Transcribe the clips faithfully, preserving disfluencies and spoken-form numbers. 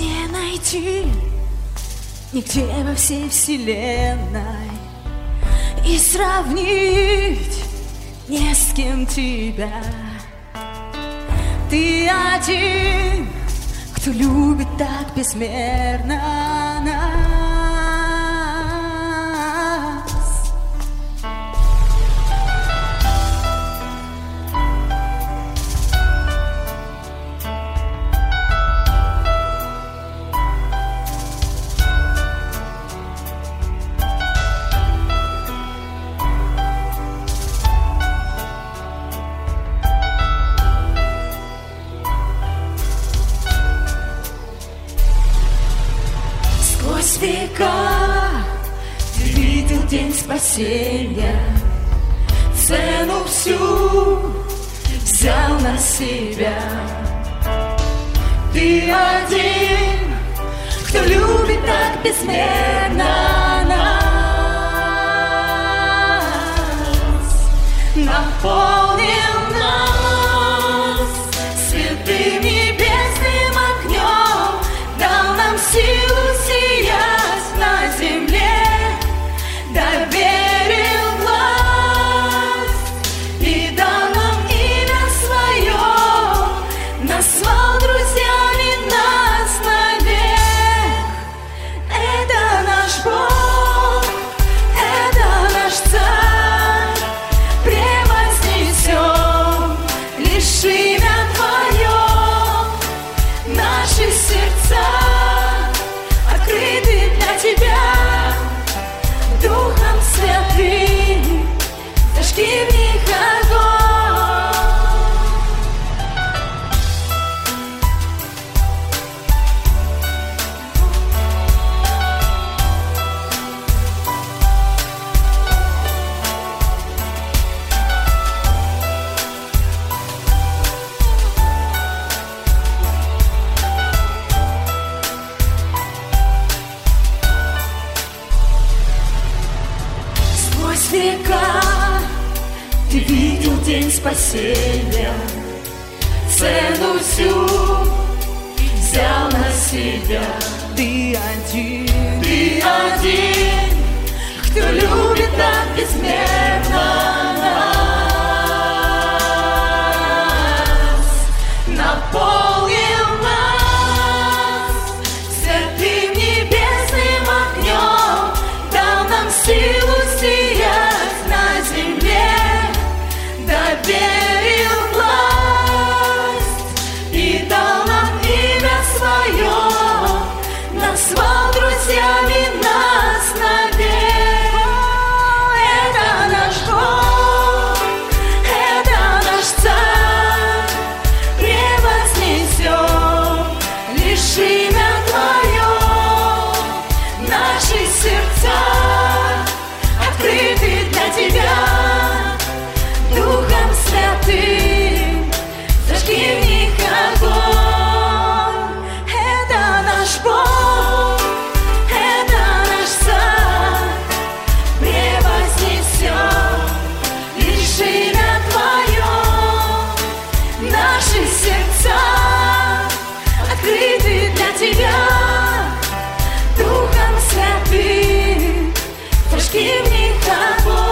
не найти нигде во всей вселенной и сравнить не с кем тебя. Ты один, кто любит так безмерно нас. Сквозь века ты видел день спасения, цену всю взял на себя. Ты один, кто любит так безмерно нас, наполнил нас святым небесным огнем, дал нам силу сиять на земле, доверил власть и дал нам имя свое, назвал друзьями нас навек. Это наш Бог, это наш Царь, превознесем лишь имя Твое. Наши сердца открыты для Тебя, Духом Святым, зажги в них огонь. Сквозь века ты видел день спасения, цену всю взял на себя. Ты один, ты один, кто любит так безмерно нас, наполнил нас святым небесным огнем, дал нам силу сиять на земле, доверил власть и дал нам имя свое, назвал друзьями нас навек. Это наш Бог, это наш Царь, превознесем лишь имя Твое. Наши сердца открыты для Тебя, Духом Святым, зажги в них огонь. Это наш Бог, это наш Царь, превознесем лишь имя Твое. Наши сердца открыты для Тебя, Духом Святым, зажги в них огонь.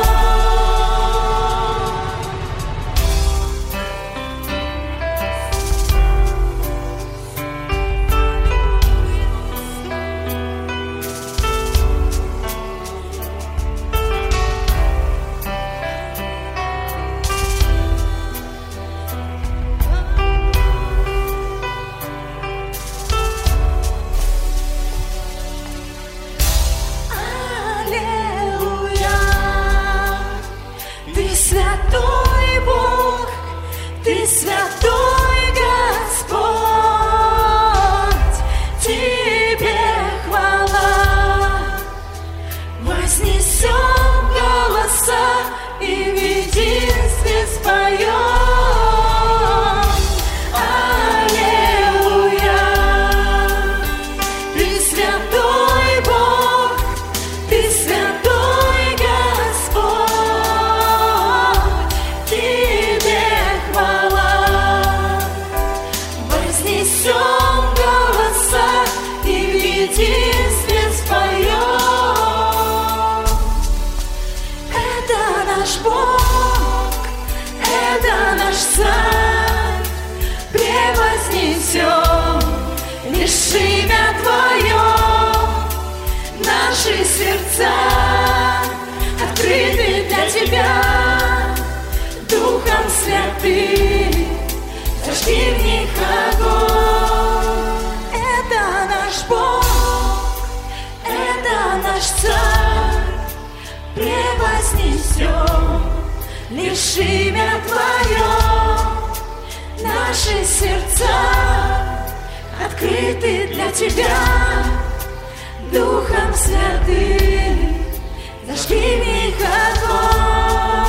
имя Твое, наши сердца открыты для Тебя, Духом Святым, зажги в них огонь. Это наш Бог, это наш Царь, превознесем лишь имя Твое. Наши сердца открыты для Тебя, Духом Святым, зажги в них огонь.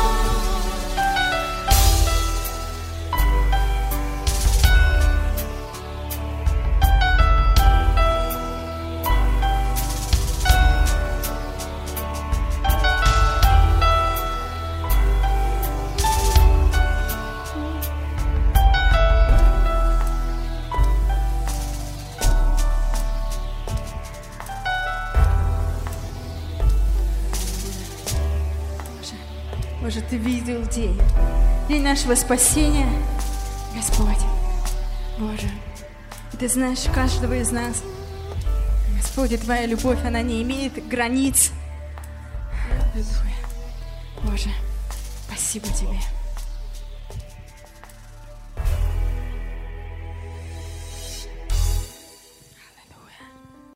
Боже, Ты видел день, день нашего спасения, Господь. Боже, Ты знаешь каждого из нас. Господи, Твоя любовь, она не имеет границ. Аллилуйя. Боже, спасибо Тебе.